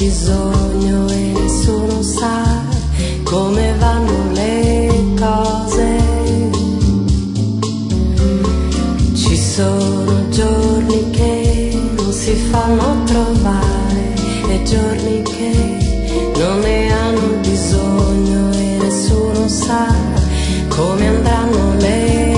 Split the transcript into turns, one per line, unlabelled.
bisogno e nessuno sa come vanno le cose. Ci sono giorni che non si fanno trovare e giorni che non ne hanno bisogno e nessuno sa come andranno le